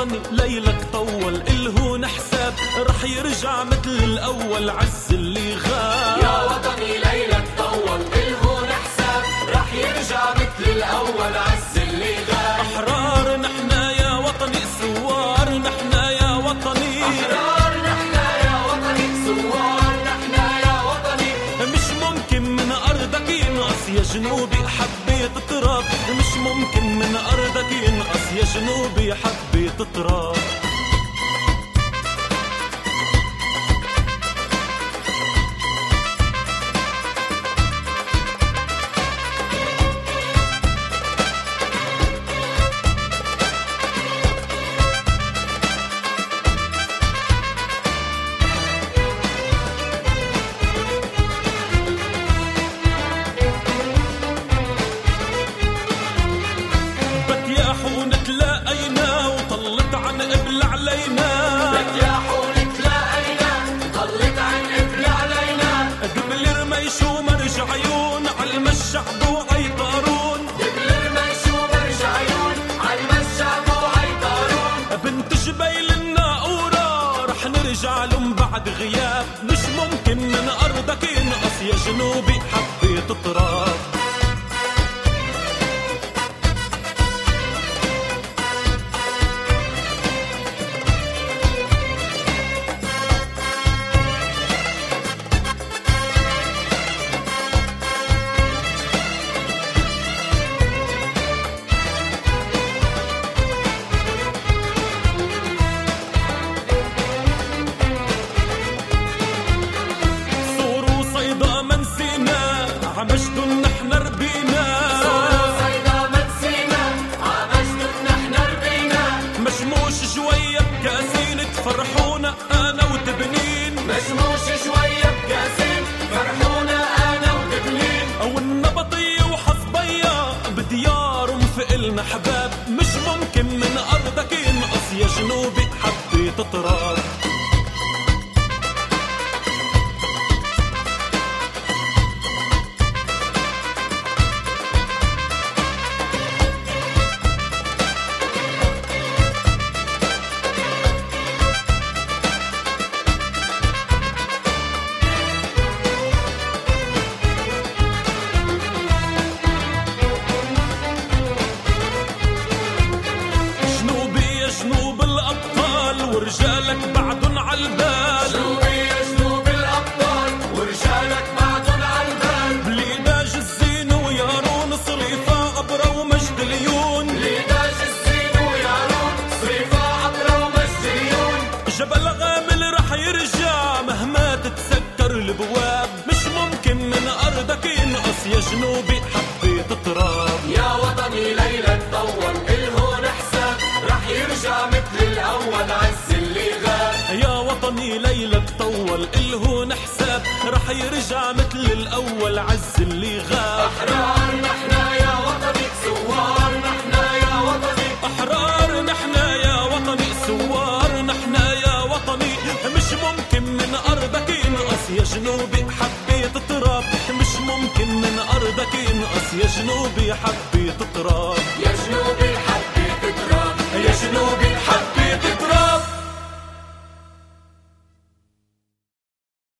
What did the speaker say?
وطني ليلك طول الهون حساب رح يرجع مثل الأول عز اللي غاب. يا وطني ليلك طول الهون حساب رح يرجع مثل الأول عز اللي غاب. أحرار نحنا يا وطني ثوار نحنا يا وطني. أحرار نحنا يا وطني ثوار نحنا يا وطني. مش ممكن من أرضك ينقص يا جنوبي حبيت تراب. مش ممكن من أرضك ينقص يا جنوبي حبيت تراب. تلاقينا وطلت عن قبل علينا. بتياحوا تلاقينا طلت عن قبل علينا. قبل رميش ومرج عيون عالمشعب وعيطارون. قبل رميش ومرج عيون عالمشعب وعيطارون. بنت جبيل الناقورة رح نرجع لهم بعد غياب. مش ممكن من أرضك ينقص يا جنوبي حبيت تراب. عمجدن نحن ربينا. صيدا منسينا عمجدن نحن ربينا. مشموش شوية بكاسين تفرحونا أنا وتبنين. مشموش شوية بكاسين فرحونا أنا وتبنين. أو النبطية وحصبية بديارهم فقلنا حباب. مش ممكن من أرضك ينقص يا جنوبي حبيت تراب. جنوب الأبطال ورجالك بعدن عالبال. جنوبي يا جنوب الأبطال ورجالك بعدن عالبال. بليداج الزين ويارون صريفة عبرة ومجد اليون. بليداج الزين ويارون صريفة عبرة ومجد اليون. جبل غامل رح يرجع مهما تتسكر البواب. مش ممكن من أرضك ينقص يا جنوبي حبيت تراب. يا وطني ليلك طول الهون حساب رح يرجع مثل الأول عز اللي غاب. يا وطني ليلك طول الهون حساب رح يرجع مثل الأول عز اللي غاب. أحرار نحنا يا وطني ثوار نحنا يا وطني. أحرار نحنا يا وطني ثوار نحنا يا وطني. مش ممكن من أرضك ينقص يا جنوبي حبيت تراب. مش ممكن من أرضك ينقص يا جنوبي حبيت تراب.